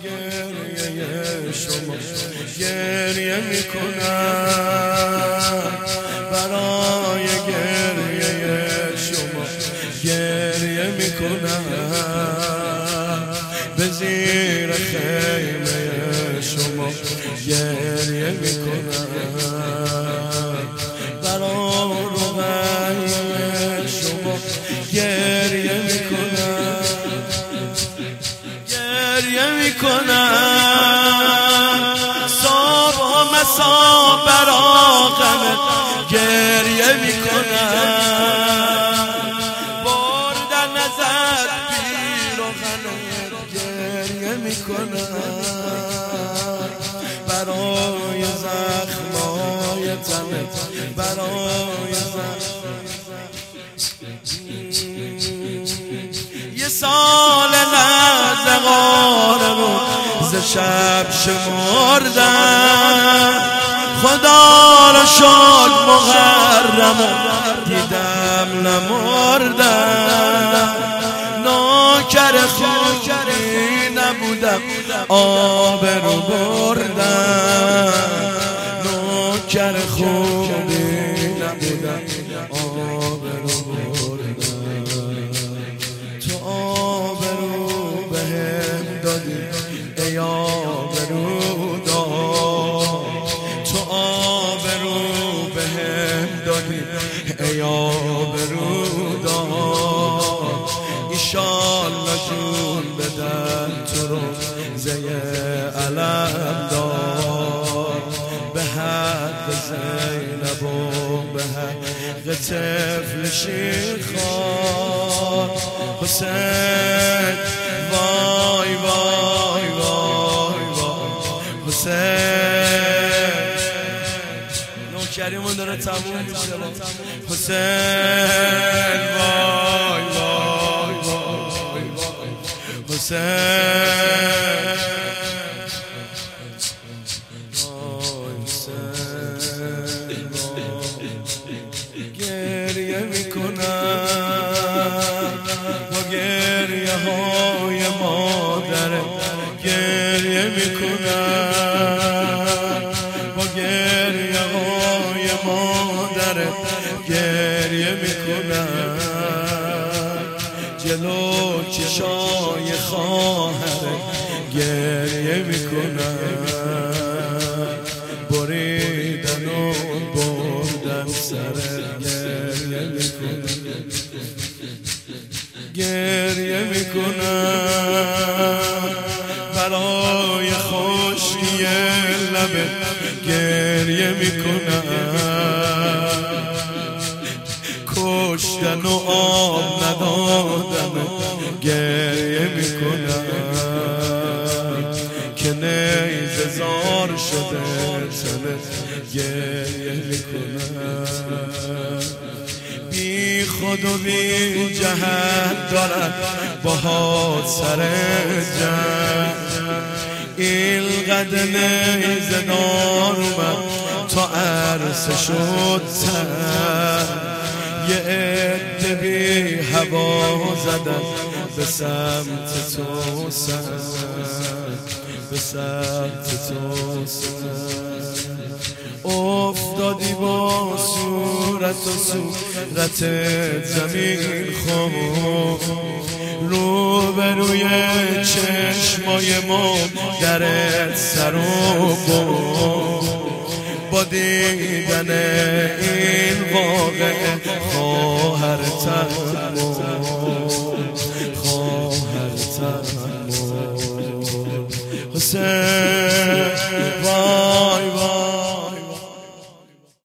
گریه شما گریه میکنم، برای گریه شما گریه میکنم، به زیر خیمه شما گریه میکنم، برای روغن شما گریه میکنم، گریه میکنم، صبح و مسا برا غمت گریه میکنم، بردن ازت پیراهنت گریه میکنم، برای زخمای تنت، برای یه سال نزغارمون ز شب شمردم، خدا را شد محرمون دیدم نمردم، نوکر خوبی نبودم آبرو بردم، نوکر خوبی نبودم آبرو بردم، تو آبرو بهم دادی ای آبرو دار، تو آبرو بهم دادی ای آبرو دار، ایشالله جون بدن تو رو زیه علم دار، به حق زینب و به حق طفل شیرخوار حسین، وای وای وای وای حسین، نوکریمون داره تموم میشه حسین، وای وای وای وای حسین، گریه میکنم با گریه های مادر، گریه میکنم با گریه های مادر، گریه میکنم جلو چشای خواهر، گریه میکنم بریدن و بردن سر، گریه میکنم، گریه میکنم برای خشکی لبت، گریه میکنم کشتن و آب ندادن، گریه میکنم که نیزه زار شده تنت، گریه میکنم بی خود و بی جهت دارد باهات سر جنگ، اینقدر نیزه دار اومد تا عرصه شد سر، یه عده بی هوا زدن به سمت تو سر، به سمت تو سر، افتادی با صورت و صورت زمین خمو، روبروی چشمای مادرت سر و با دیدن این واقعه خواهر تنمون، خواهر تنمون حسین،